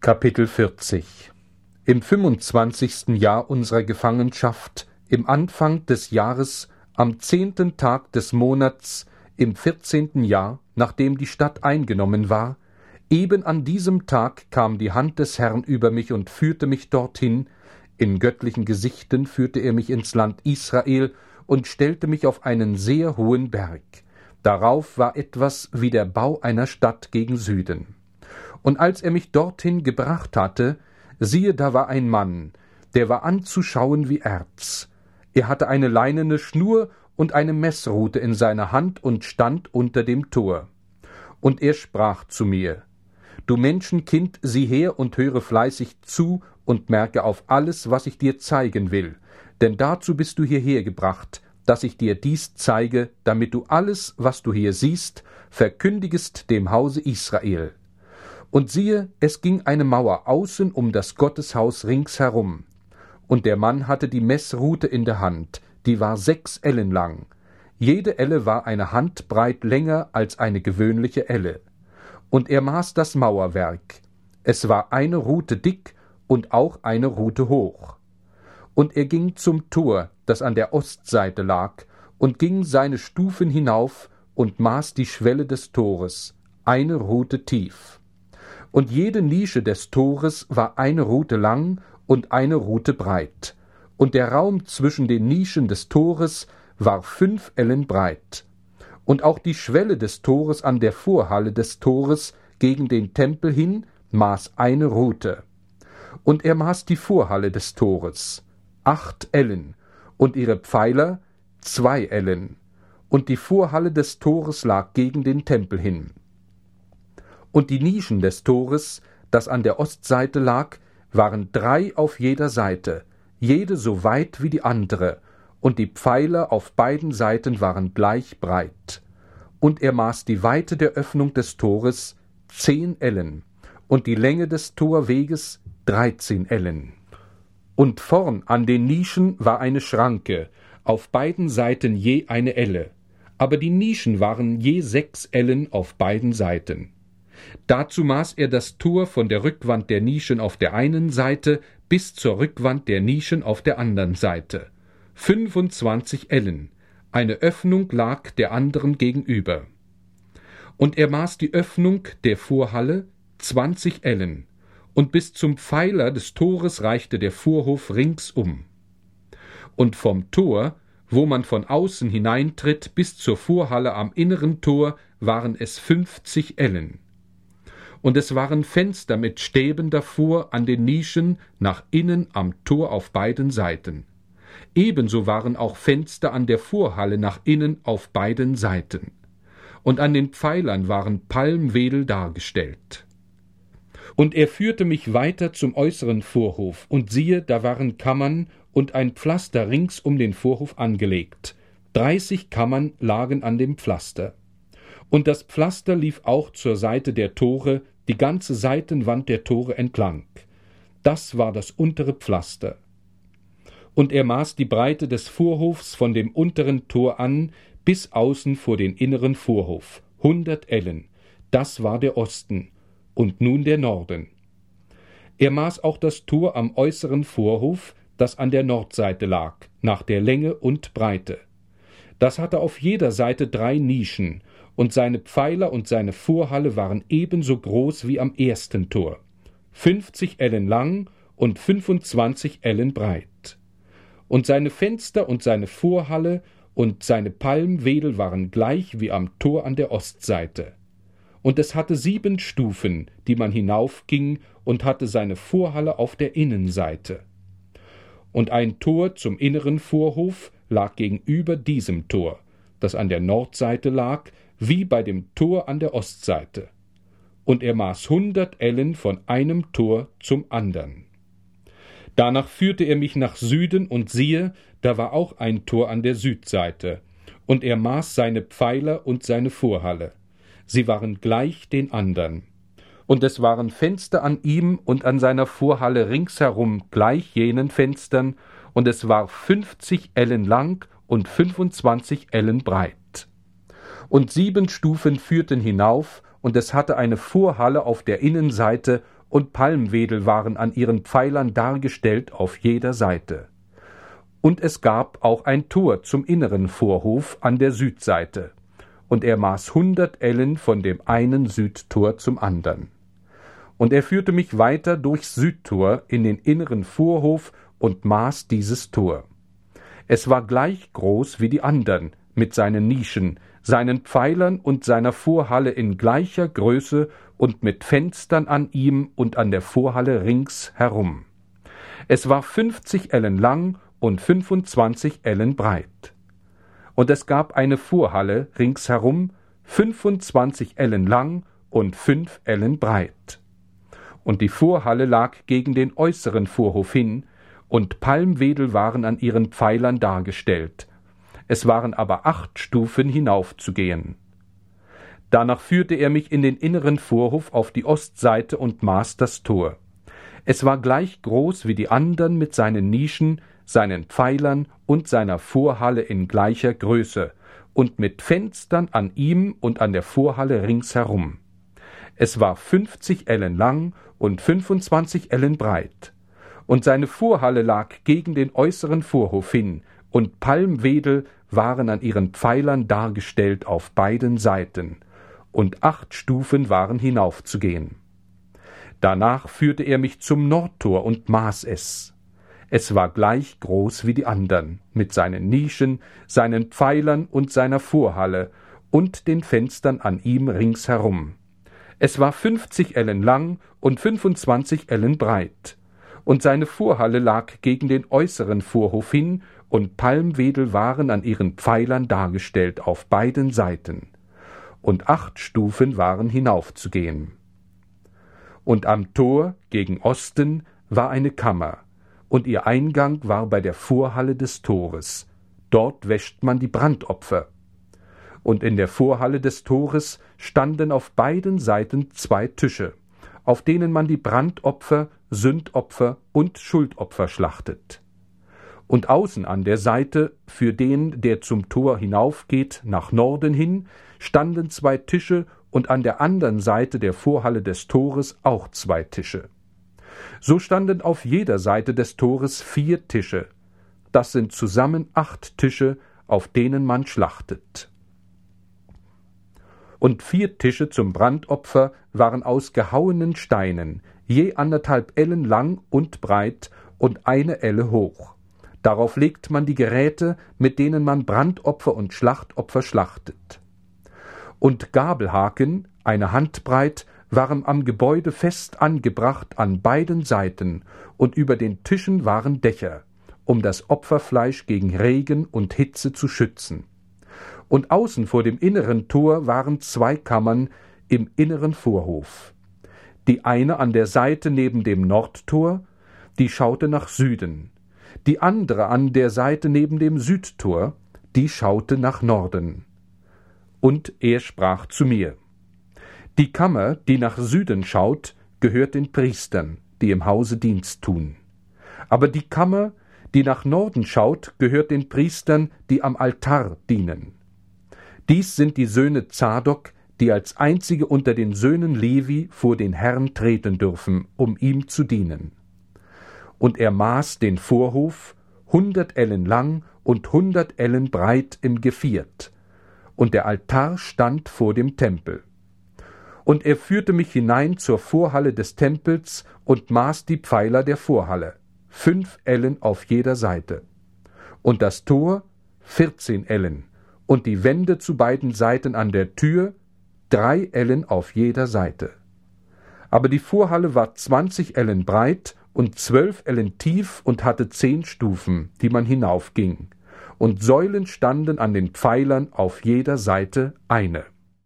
Kapitel 40 Im 25. Jahr unserer Gefangenschaft, im Anfang des Jahres, am 10. Tag des Monats, im 14. Jahr, nachdem die Stadt eingenommen war, eben an diesem Tag kam die Hand des Herrn über mich und führte mich dorthin. In göttlichen Gesichten führte er mich ins Land Israel und stellte mich auf einen sehr hohen Berg. Darauf war etwas wie der Bau einer Stadt gegen Süden. Und als er mich dorthin gebracht hatte, siehe, da war ein Mann, der war anzuschauen wie Erz. Er hatte eine leinene Schnur und eine Messrute in seiner Hand und stand unter dem Tor. Und er sprach zu mir: Du Menschenkind, sieh her und höre fleißig zu und merke auf alles, was ich dir zeigen will. Denn dazu bist du hierher gebracht, dass ich dir dies zeige, damit du alles, was du hier siehst, verkündigest dem Hause Israel. Und siehe, es ging eine Mauer außen um das Gotteshaus ringsherum. Und der Mann hatte die Messrute in der Hand, die war 6 Ellen lang. Jede Elle war eine Handbreit länger als eine gewöhnliche Elle. Und er maß das Mauerwerk. Es war eine Rute dick und auch eine Rute hoch. Und er ging zum Tor, das an der Ostseite lag, und ging seine Stufen hinauf und maß die Schwelle des Tores, eine Rute tief. Und jede Nische des Tores war eine Rute lang und eine Rute breit. Und der Raum zwischen den Nischen des Tores war 5 Ellen breit. Und auch die Schwelle des Tores an der Vorhalle des Tores gegen den Tempel hin maß eine Rute. Und er maß die Vorhalle des Tores, 8 Ellen, und ihre Pfeiler 2 Ellen. Und die Vorhalle des Tores lag gegen den Tempel hin. Und die Nischen des Tores, das an der Ostseite lag, waren 3 auf jeder Seite, jede so weit wie die andere, und die Pfeiler auf beiden Seiten waren gleich breit. Und er maß die Weite der Öffnung des Tores 10 Ellen, und die Länge des Torweges 13 Ellen. Und vorn an den Nischen war eine Schranke, auf beiden Seiten je eine Elle, aber die Nischen waren je 6 Ellen auf beiden Seiten. Dazu maß er das Tor von der Rückwand der Nischen auf der einen Seite bis zur Rückwand der Nischen auf der anderen Seite. 25 Ellen, eine Öffnung lag der anderen gegenüber. Und er maß die Öffnung der Vorhalle 20 Ellen, und bis zum Pfeiler des Tores reichte der Vorhof ringsum. Und vom Tor, wo man von außen hineintritt, bis zur Vorhalle am inneren Tor, waren es 50 Ellen. Und es waren Fenster mit Stäben davor an den Nischen nach innen am Tor auf beiden Seiten. Ebenso waren auch Fenster an der Vorhalle nach innen auf beiden Seiten. Und an den Pfeilern waren Palmwedel dargestellt. Und er führte mich weiter zum äußeren Vorhof, und siehe, da waren Kammern und ein Pflaster rings um den Vorhof angelegt. 30 Kammern lagen an dem Pflaster. Und das Pflaster lief auch zur Seite der Tore, die ganze Seitenwand der Tore entlang. Das war das untere Pflaster. Und er maß die Breite des Vorhofs von dem unteren Tor an, bis außen vor den inneren Vorhof, 100 Ellen. Das war der Osten. Und nun der Norden. Er maß auch das Tor am äußeren Vorhof, das an der Nordseite lag, nach der Länge und Breite. Das hatte auf jeder Seite 3 Nischen, und seine Pfeiler und seine Vorhalle waren ebenso groß wie am ersten Tor, 50 Ellen lang und 25 Ellen breit. Und seine Fenster und seine Vorhalle und seine Palmwedel waren gleich wie am Tor an der Ostseite. Und es hatte 7 Stufen, die man hinaufging, und hatte seine Vorhalle auf der Innenseite. Und ein Tor zum inneren Vorhof lag gegenüber diesem Tor, das an der Nordseite lag, wie bei dem Tor an der Ostseite. Und er maß 100 Ellen von einem Tor zum andern. Danach führte er mich nach Süden, und siehe, da war auch ein Tor an der Südseite. Und er maß seine Pfeiler und seine Vorhalle. Sie waren gleich den andern. Und es waren Fenster an ihm und an seiner Vorhalle ringsherum gleich jenen Fenstern, und es war 50 Ellen lang und 25 Ellen breit. Und 7 Stufen führten hinauf, und es hatte eine Vorhalle auf der Innenseite und Palmwedel waren an ihren Pfeilern dargestellt auf jeder Seite. Und es gab auch ein Tor zum inneren Vorhof an der Südseite, und er maß 100 Ellen von dem einen Südtor zum andern. Und er führte mich weiter durchs Südtor in den inneren Vorhof und maß dieses Tor. Es war gleich groß wie die andern, mit seinen Nischen, seinen Pfeilern und seiner Vorhalle in gleicher Größe und mit Fenstern an ihm und an der Vorhalle rings herum. Es war 50 Ellen lang und 25 Ellen breit. Und es gab eine Vorhalle ringsherum, 25 Ellen lang und 5 Ellen breit. Und die Vorhalle lag gegen den äußeren Vorhof hin, und Palmwedel waren an ihren Pfeilern dargestellt. Es waren aber 8 Stufen hinaufzugehen. Danach führte er mich in den inneren Vorhof auf die Ostseite und maß das Tor. Es war gleich groß wie die andern mit seinen Nischen, seinen Pfeilern und seiner Vorhalle in gleicher Größe und mit Fenstern an ihm und an der Vorhalle ringsherum. Es war 50 Ellen lang und 25 Ellen breit. Und seine Vorhalle lag gegen den äußeren Vorhof hin, und Palmwedel waren an ihren Pfeilern dargestellt auf beiden Seiten, und 8 Stufen waren hinaufzugehen. Danach führte er mich zum Nordtor und maß es. Es war gleich groß wie die andern, mit seinen Nischen, seinen Pfeilern und seiner Vorhalle und den Fenstern an ihm ringsherum. Es war 50 Ellen lang und 25 Ellen breit. Und seine Vorhalle lag gegen den äußeren Vorhof hin, und Palmwedel waren an ihren Pfeilern dargestellt auf beiden Seiten. Und 8 Stufen waren hinaufzugehen. Und am Tor gegen Osten war eine Kammer, und ihr Eingang war bei der Vorhalle des Tores. Dort wäscht man die Brandopfer. Und in der Vorhalle des Tores standen auf beiden Seiten 2 Tische, auf denen man die Brandopfer, Sündopfer und Schuldopfer schlachtet. Und außen an der Seite, für den, der zum Tor hinaufgeht, nach Norden hin, standen 2 Tische und an der anderen Seite der Vorhalle des Tores auch 2 Tische. So standen auf jeder Seite des Tores 4 Tische. Das sind zusammen 8 Tische, auf denen man schlachtet. Und 4 Tische zum Brandopfer waren aus gehauenen Steinen, je 1,5 Ellen lang und breit und 1 Elle hoch. Darauf legt man die Geräte, mit denen man Brandopfer und Schlachtopfer schlachtet. Und Gabelhaken, eine Handbreit, waren am Gebäude fest angebracht an beiden Seiten, und über den Tischen waren Dächer, um das Opferfleisch gegen Regen und Hitze zu schützen. Und außen vor dem inneren Tor waren 2 Kammern im inneren Vorhof. Die eine an der Seite neben dem Nordtor, die schaute nach Süden. Die andere an der Seite neben dem Südtor, die schaute nach Norden. Und er sprach zu mir: Die Kammer, die nach Süden schaut, gehört den Priestern, die im Hause Dienst tun. Aber die Kammer, die nach Norden schaut, gehört den Priestern, die am Altar dienen. Dies sind die Söhne Zadok, die als einzige unter den Söhnen Levi vor den Herrn treten dürfen, um ihm zu dienen. Und er maß den Vorhof 100 Ellen lang und 100 Ellen breit im Geviert, und der Altar stand vor dem Tempel. Und er führte mich hinein zur Vorhalle des Tempels und maß die Pfeiler der Vorhalle, 5 Ellen auf jeder Seite. Und das Tor 14 Ellen, und die Wände zu beiden Seiten an der Tür 3 Ellen auf jeder Seite. Aber die Vorhalle war 20 Ellen breit und 12 Ellen tief und hatte 10 Stufen, die man hinaufging, und Säulen standen an den Pfeilern auf jeder Seite eine.